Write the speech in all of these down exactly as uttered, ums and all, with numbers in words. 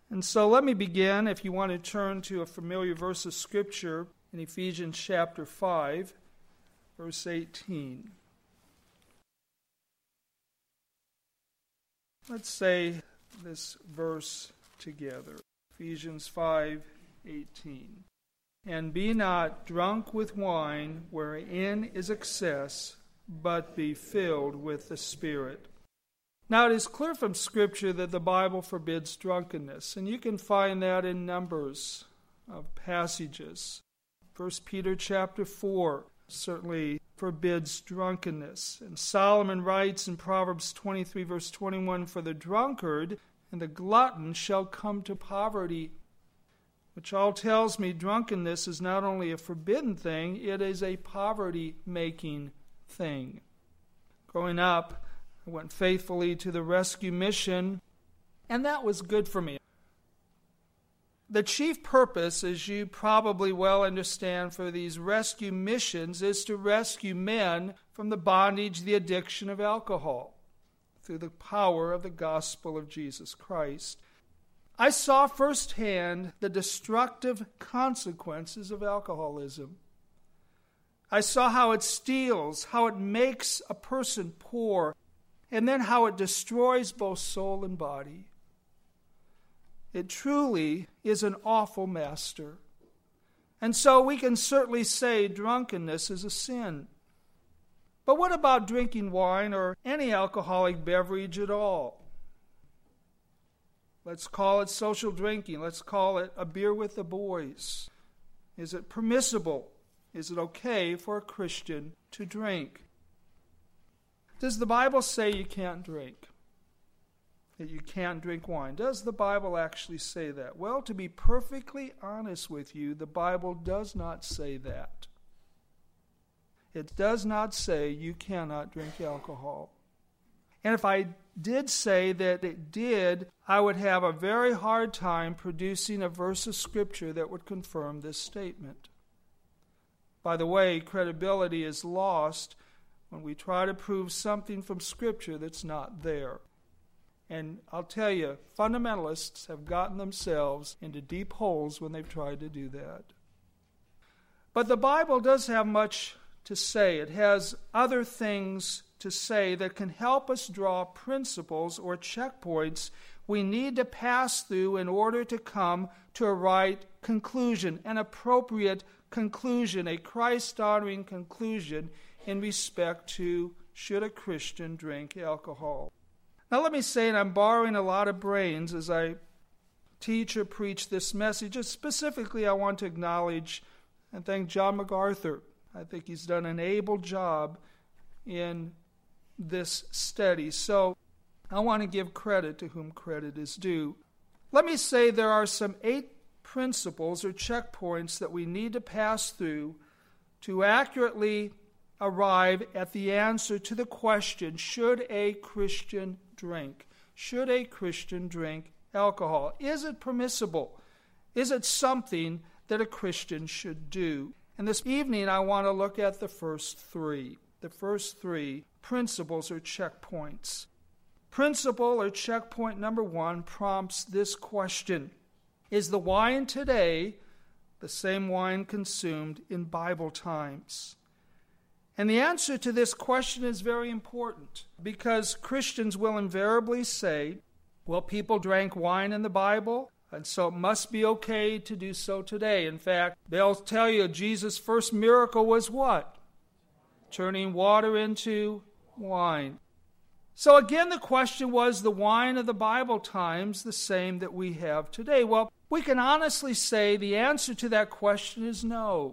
And so let me begin, if you want to turn to a familiar verse of Scripture in Ephesians chapter five, verse eighteen. Let's say this verse together. Ephesians five eighteen. And be not drunk with wine, wherein is excess, but be filled with the Spirit. Now it is clear from Scripture that the Bible forbids drunkenness, and you can find that in numbers of passages. First Peter chapter four certainly forbids drunkenness. And Solomon writes in Proverbs twenty-three, verse twenty-one, For the drunkard and the glutton shall come to poverty. Which all tells me drunkenness is not only a forbidden thing, it is a poverty-making thing. Growing up, I went faithfully to the rescue mission, and that was good for me. The chief purpose, as you probably well understand, for these rescue missions is to rescue men from the bondage, the addiction of alcohol, through the power of the gospel of Jesus Christ. I saw firsthand the destructive consequences of alcoholism. I saw how it steals, how it makes a person poor, and then how it destroys both soul and body. It truly is an awful master. And so we can certainly say drunkenness is a sin. But what about drinking wine or any alcoholic beverage at all? Let's call it social drinking. Let's call it a beer with the boys. Is it permissible? Is it okay for a Christian to drink? Does the Bible say you can't drink? That you can't drink wine? Does the Bible actually say that? Well, to be perfectly honest with you, the Bible does not say that. It does not say you cannot drink alcohol. And if I did say that it did, I would have a very hard time producing a verse of Scripture that would confirm this statement. By the way, credibility is lost when we try to prove something from Scripture that's not there. And I'll tell you, fundamentalists have gotten themselves into deep holes when they've tried to do that. But the Bible does have much to say. It has other things to say that can help us draw principles or checkpoints we need to pass through in order to come to a right conclusion, an appropriate conclusion, a Christ-honoring conclusion in respect to should a Christian drink alcohol. Now let me say, and I'm borrowing a lot of brains as I teach or preach this message, just specifically I want to acknowledge and thank John MacArthur. I think he's done an able job in this study. So I want to give credit to whom credit is due. Let me say there are some eight principles or checkpoints that we need to pass through to accurately arrive at the answer to the question, should a Christian drink? Should a Christian drink alcohol? Is it permissible? Is it something that a Christian should do? And this evening I want to look at the first three. The first three principles or checkpoints. Principle or checkpoint number one prompts this question. Is the wine today the same wine consumed in Bible times? And the answer to this question is very important because Christians will invariably say, well, people drank wine in the Bible, and so it must be okay to do so today. In fact, they'll tell you Jesus' first miracle was what? Turning water into wine. So again, the question was, the wine of the Bible times the same that we have today? Well, we can honestly say the answer to that question is no.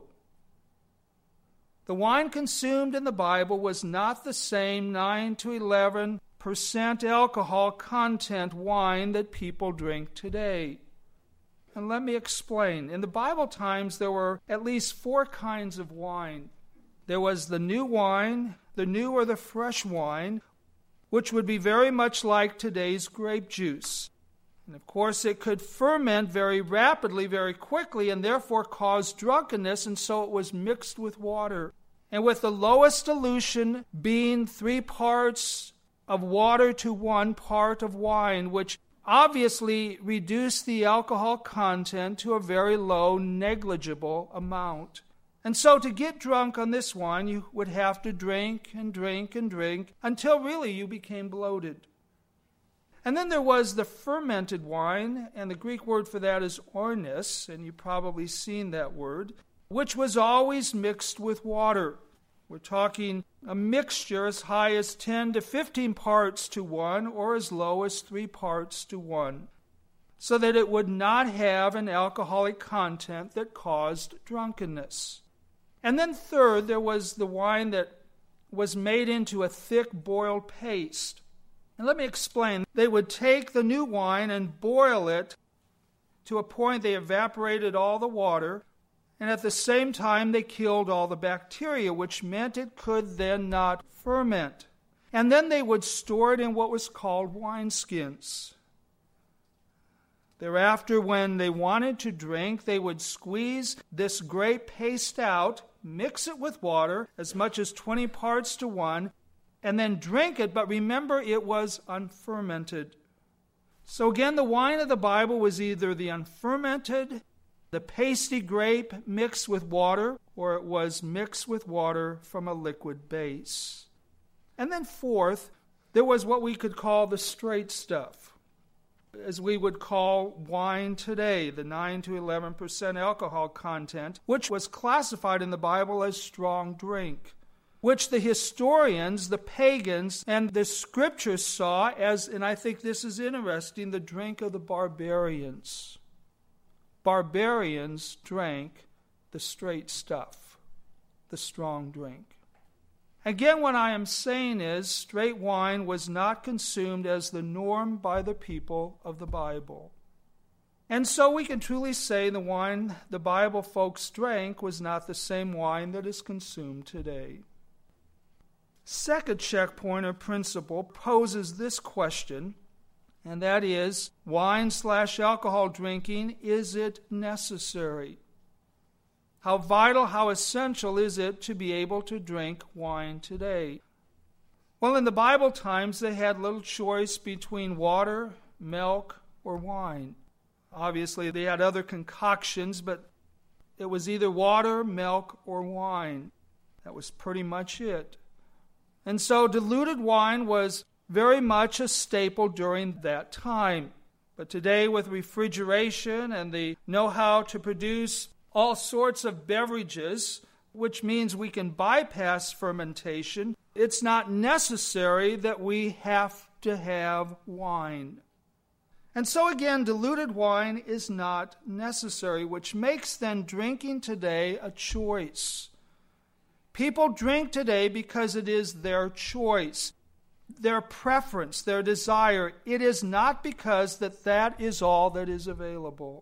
The wine consumed in the Bible was not the same nine to eleven percent alcohol content wine that people drink today. And let me explain. In the Bible times, there were at least four kinds of wine. There was the new wine, the new or the fresh wine, which would be very much like today's grape juice. And of course, it could ferment very rapidly, very quickly, and therefore cause drunkenness, and so it was mixed with water. And with the lowest dilution being three parts of water to one part of wine, which obviously reduce the alcohol content to a very low, negligible amount. And so to get drunk on this wine, you would have to drink and drink and drink until really you became bloated. And then there was the fermented wine, and the Greek word for that is ornis, and you've probably seen that word, which was always mixed with water. We're talking a mixture as high as ten to fifteen parts to one, or as low as three parts to one, so that it would not have an alcoholic content that caused drunkenness. And then third, there was the wine that was made into a thick boiled paste. And let me explain. They would take the new wine and boil it to a point they evaporated all the water, and at the same time they killed all the bacteria, which meant it could then not ferment. And then they would store it in what was called wineskins. Thereafter, when they wanted to drink, they would squeeze this grape paste out, mix it with water, as much as twenty parts to one, and then drink it, but remember it was unfermented. So again, the wine of the Bible was either the unfermented, the pasty grape mixed with water, or it was mixed with water from a liquid base. And then fourth, there was what we could call the straight stuff, as we would call wine today, the nine to eleven percent alcohol content, which was classified in the Bible as strong drink, which the historians, the pagans, and the scriptures saw as, and I think this is interesting, the drink of the barbarians. Barbarians drank the straight stuff, the strong drink. Again, what I am saying is straight wine was not consumed as the norm by the people of the Bible. And so we can truly say the wine the Bible folks drank was not the same wine that is consumed today. Second checkpoint or principle poses this question, and that is, wine slash alcohol drinking, is it necessary? How vital, how essential is it to be able to drink wine today? Well, in the Bible times, they had little choice between water, milk, or wine. Obviously, they had other concoctions, but it was either water, milk, or wine. That was pretty much it. And so diluted wine was very much a staple during that time. But today, with refrigeration and the know-how to produce all sorts of beverages, which means we can bypass fermentation, it's not necessary that we have to have wine. And so again, diluted wine is not necessary, which makes then drinking today a choice. People drink today because it is their choice, their preference, their desire. It is not because that that is all that is available.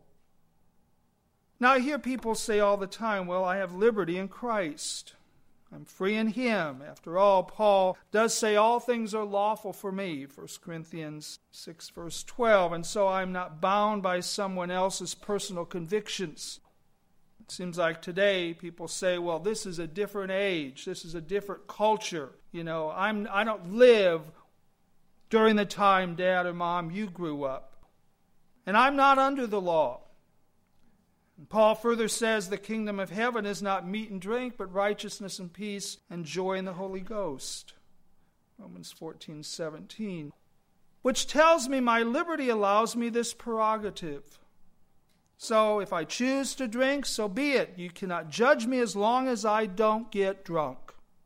Now, I hear people say all the time, well, I have liberty in Christ. I'm free in Him. After all, Paul does say all things are lawful for me, First Corinthians six, verse twelve, and so I'm not bound by someone else's personal convictions. It seems like today people say, well, this is a different age. This is a different culture. You know, I'm, I don't live during the time, Dad or Mom, you grew up. And I'm not under the law. And Paul further says the kingdom of heaven is not meat and drink, but righteousness and peace and joy in the Holy Ghost. Romans fourteen, seventeen. Which tells me my liberty allows me this prerogative. So if I choose to drink, so be it. You cannot judge me as long as I don't get drunk.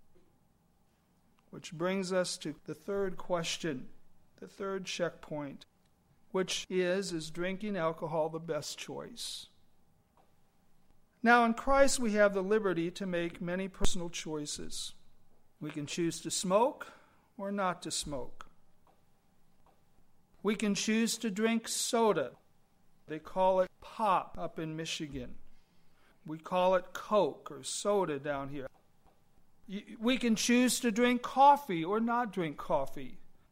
Which brings us to the third question, the third checkpoint, which is, is drinking alcohol the best choice? Now, in Christ, we have the liberty to make many personal choices. We can choose to smoke or not to smoke. We can choose to drink soda. They call it pop up in Michigan. We call it Coke or soda down here. We can choose to drink coffee or not drink coffee.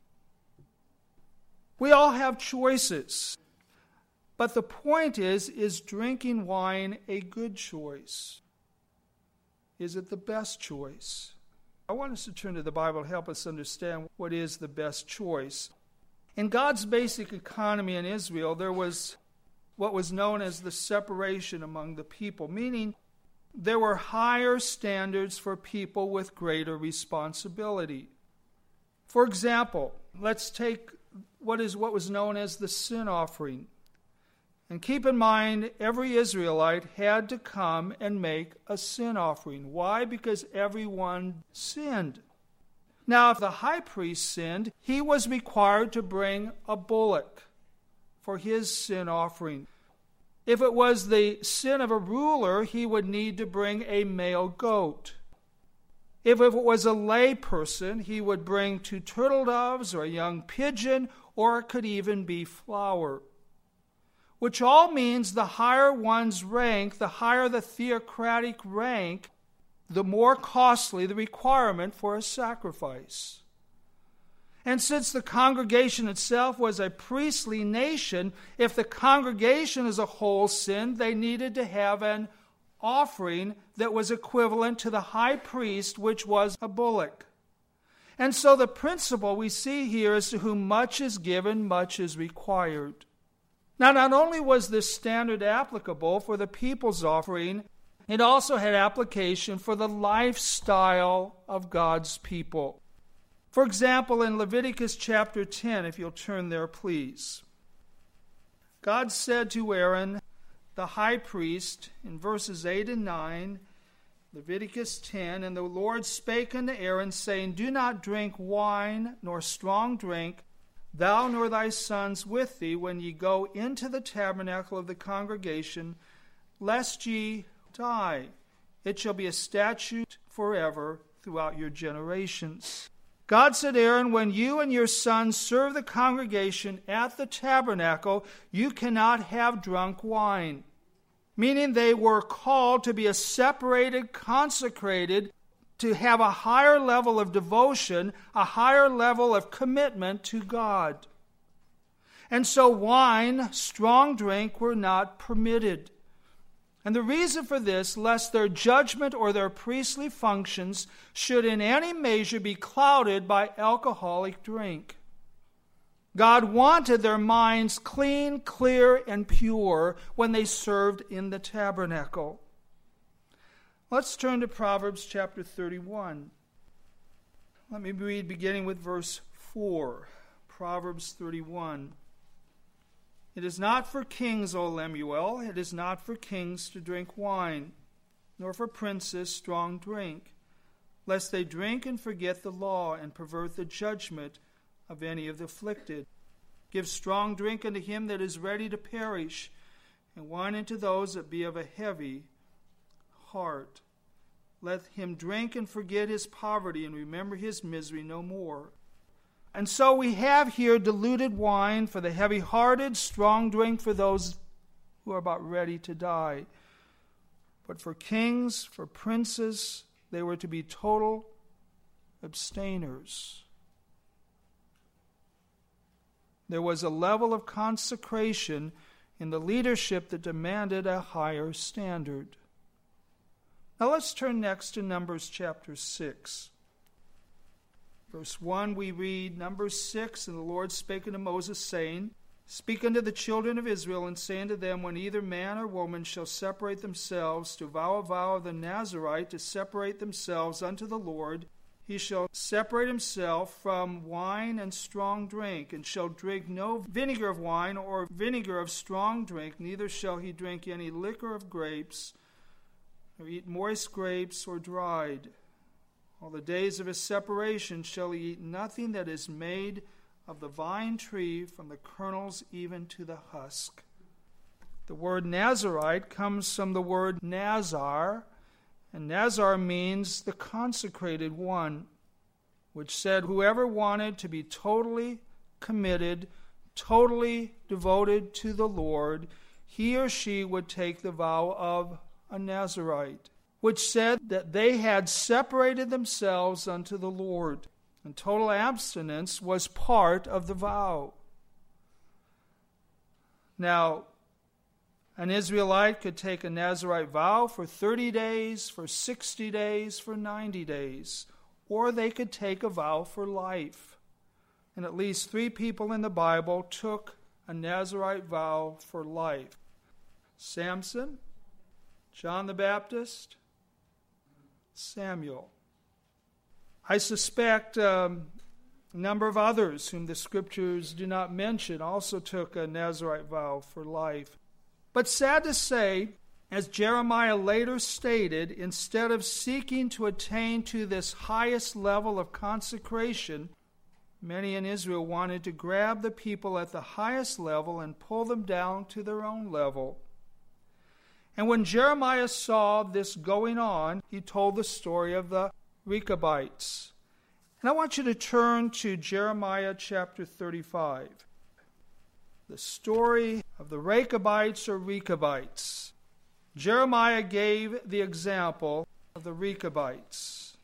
We all have choices. But the point is, is drinking wine a good choice? Is it the best choice? I want us to turn to the Bible to help us understand what is the best choice. In God's basic economy in Israel, there was what was known as the separation among the people, meaning there were higher standards for people with greater responsibility. For example, let's take what is what was known as the sin offering. And keep in mind, every Israelite had to come and make a sin offering. Why? Because everyone sinned. Now, if the high priest sinned, he was required to bring a bullock for his sin offering. If it was the sin of a ruler, he would need to bring a male goat. If it was a lay person, he would bring two turtle doves or a young pigeon, or it could even be flour. Which all means the higher one's rank, the higher the theocratic rank, the more costly the requirement for a sacrifice. And since the congregation itself was a priestly nation, if the congregation as a whole sinned, they needed to have an offering that was equivalent to the high priest, which was a bullock. And so the principle we see here is to whom much is given, much is required. Now, not only was this standard applicable for the people's offering, it also had application for the lifestyle of God's people. For example, in Leviticus chapter ten, if you'll turn there, please. God said to Aaron, the high priest, in verses eight and nine, Leviticus ten, "And the Lord spake unto Aaron, saying, Do not drink wine, nor strong drink, thou nor thy sons with thee, when ye go into the tabernacle of the congregation, lest ye die. It shall be a statute forever throughout your generations." God said, Aaron, when you and your sons serve the congregation at the tabernacle, you cannot have drunk wine. Meaning they were called to be a separated, consecrated, to have a higher level of devotion, a higher level of commitment to God. And so wine, strong drink, were not permitted. And the reason for this, lest their judgment or their priestly functions should in any measure be clouded by alcoholic drink. God wanted their minds clean, clear, and pure when they served in the tabernacle. Let's turn to Proverbs chapter thirty-one. Let me read beginning with verse four. Proverbs thirty-one. "It is not for kings, O Lemuel, it is not for kings to drink wine, nor for princes strong drink, lest they drink and forget the law and pervert the judgment of any of the afflicted. Give strong drink unto him that is ready to perish, and wine unto those that be of a heavy heart. Let him drink and forget his poverty, and remember his misery no more." And so we have here diluted wine for the heavy-hearted, strong drink for those who are about ready to die. But for kings, for princes, they were to be total abstainers. There was a level of consecration in the leadership that demanded a higher standard. Now let's turn next to Numbers chapter six. Verse one, we read, Numbers six, "And the Lord spake unto Moses, saying, Speak unto the children of Israel, and say unto them, When either man or woman shall separate themselves to vow a vow of the Nazarite, to separate themselves unto the Lord, he shall separate himself from wine and strong drink, and shall drink no vinegar of wine or vinegar of strong drink, neither shall he drink any liquor of grapes, or eat moist grapes or dried. All the days of his separation shall he eat nothing that is made of the vine tree, from the kernels even to the husk." The word Nazarite comes from the word Nazar, and Nazar means the consecrated one, which said whoever wanted to be totally committed, totally devoted to the Lord, he or she would take the vow of a Nazarite, which said that they had separated themselves unto the Lord. And total abstinence was part of the vow. Now, an Israelite could take a Nazarite vow for thirty days, for sixty days, for ninety days, or they could take a vow for life. and at least three people in the Bible took a Nazirite vow for life. Samson, John the Baptist, Samuel. I suspect um, a number of others whom the Scriptures do not mention also took a Nazirite vow for life. But sad to say, as Jeremiah later stated, instead of seeking to attain to this highest level of consecration, many in Israel wanted to grab the people at the highest level and pull them down to their own level. And when Jeremiah saw this going on, he told the story of the Rechabites. And I want you to turn to Jeremiah chapter thirty-five. The story of the Rechabites or Rechabites. Jeremiah gave the example of the Rechabites.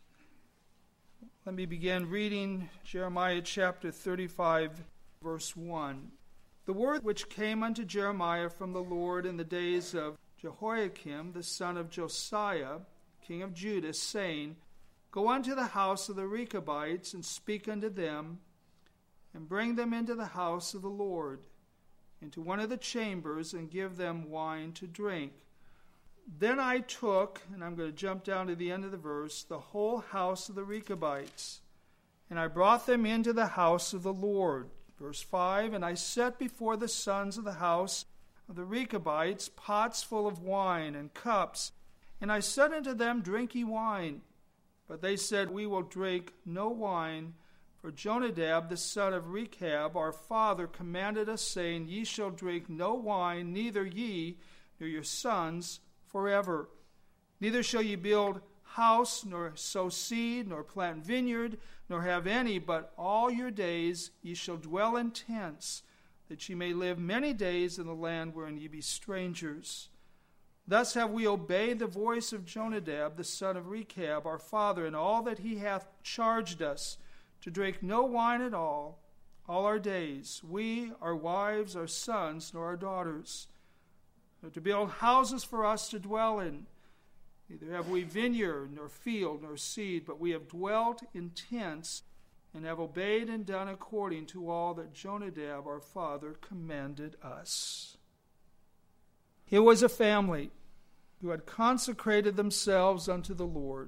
Let me begin reading Jeremiah chapter thirty-five, verse one. The word which came unto Jeremiah from the Lord in the days of Jehoiakim, the son of Josiah, king of Judah, saying, Go unto the house of the Rechabites, and speak unto them, and bring them into the house of the Lord, into one of the chambers, and give them wine to drink. Then I took, and I'm going to jump down to the end of the verse, the whole house of the Rechabites, and I brought them into the house of the Lord. Verse five, And I set before the sons of the house of the Rechabites pots full of wine and cups, and I said unto them, Drink ye wine. But they said, We will drink no wine, for Jonadab the son of Rechab, our father, commanded us, saying, Ye shall drink no wine, neither ye nor your sons, forever. Neither shall ye build house, nor sow seed, nor plant vineyard, nor have any, but all your days ye shall dwell in tents, that ye may live many days in the land wherein ye be strangers. Thus have we obeyed the voice of Jonadab, the son of Rechab, our father, in all that he hath charged us, to drink no wine at all, all our days, we, our wives, our sons, nor our daughters, nor to build houses for us to dwell in. Neither have we vineyard, nor field, nor seed, but we have dwelt in tents, and have obeyed and done according to all that Jonadab, our father, commanded us. Here was a family who had consecrated themselves unto the Lord.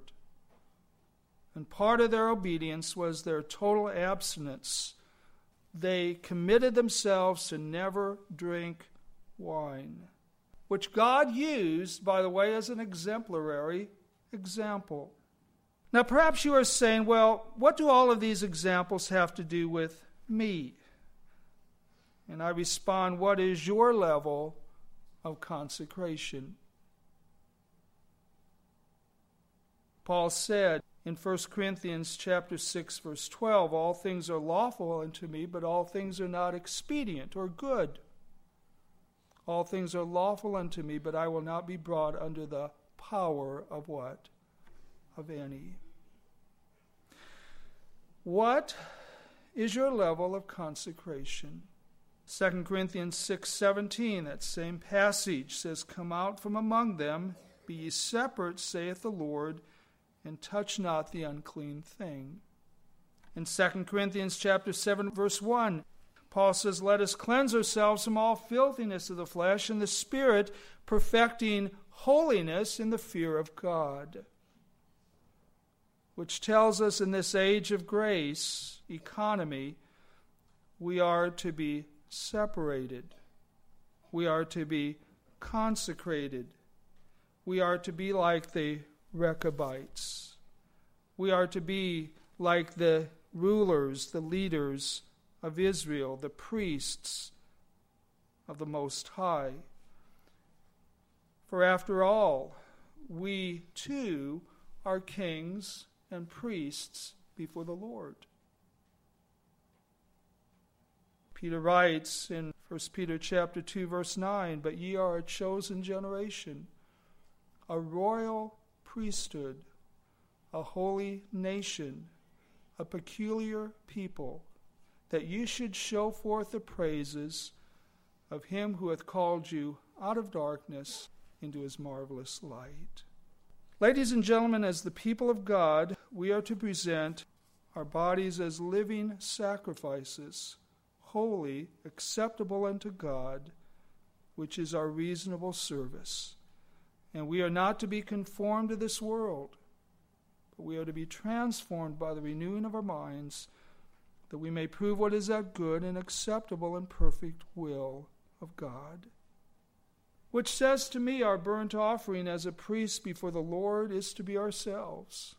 And part of their obedience was their total abstinence. They committed themselves to never drink wine, which God used, by the way, as an exemplary example. Now, perhaps you are saying, well, what do all of these examples have to do with me? And I respond, what is your level of consecration? Paul said in First Corinthians chapter six, verse twelve, all things are lawful unto me, but all things are not expedient or good. All things are lawful unto me, but I will not be brought under the power of what? Of any. What is your level of consecration? Second Corinthians six seventeen, that same passage says, Come out from among them, be ye separate, saith the Lord, and touch not the unclean thing. In Second Corinthians chapter seven, verse one, Paul says, Let us cleanse ourselves from all filthiness of the flesh and the spirit, perfecting holiness in the fear of God. Which tells us in this age of grace, economy, we are to be separated. We are to be consecrated. We are to be like the Rechabites. We are to be like the rulers, the leaders of Israel, the priests of the Most High. For after all, we too are kings and priests before the Lord. Peter writes in First Peter chapter two, verse nine, But ye are a chosen generation, a royal priesthood, a holy nation, a peculiar people, that you should show forth the praises of him who hath called you out of darkness into his marvelous light. Ladies and gentlemen, as the people of God, we are to present our bodies as living sacrifices, holy, acceptable unto God, which is our reasonable service. And we are not to be conformed to this world, but we are to be transformed by the renewing of our minds, that we may prove what is that good and acceptable and perfect will of God. Which says to me, our burnt offering as a priest before the Lord is to be ourselves.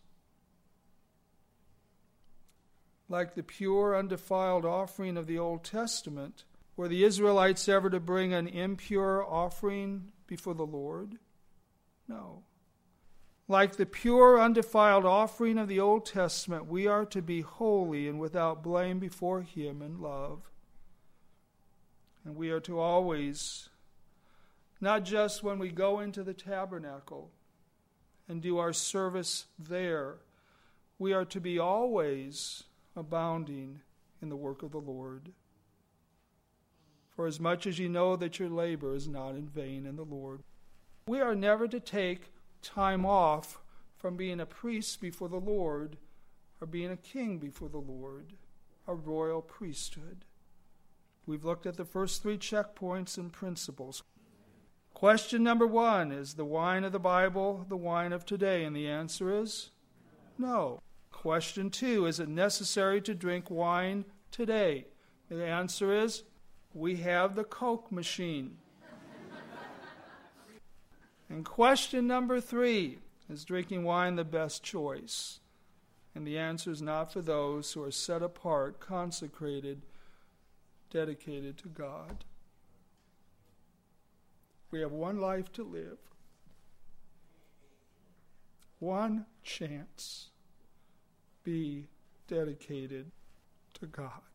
Like the pure, undefiled offering of the Old Testament, were the Israelites ever to bring an impure offering before the Lord? No. Like the pure, undefiled offering of the Old Testament, we are to be holy and without blame before Him in love. And we are to always, not just when we go into the tabernacle and do our service there, we are to be always abounding in the work of the Lord. For as much as you know that your labor is not in vain in the Lord. We are never to take time off from being a priest before the Lord or being a king before the Lord, a royal priesthood. We've looked at the first three checkpoints and principles. Question number one, is the wine of the Bible the wine of today? And the answer is no. Question two, is it necessary to drink wine today? The answer is we have the Coke machine. And question number three, is drinking wine the best choice? And the answer is not for those who are set apart, consecrated, dedicated to God. We have one life to live. One chance. Be dedicated to God.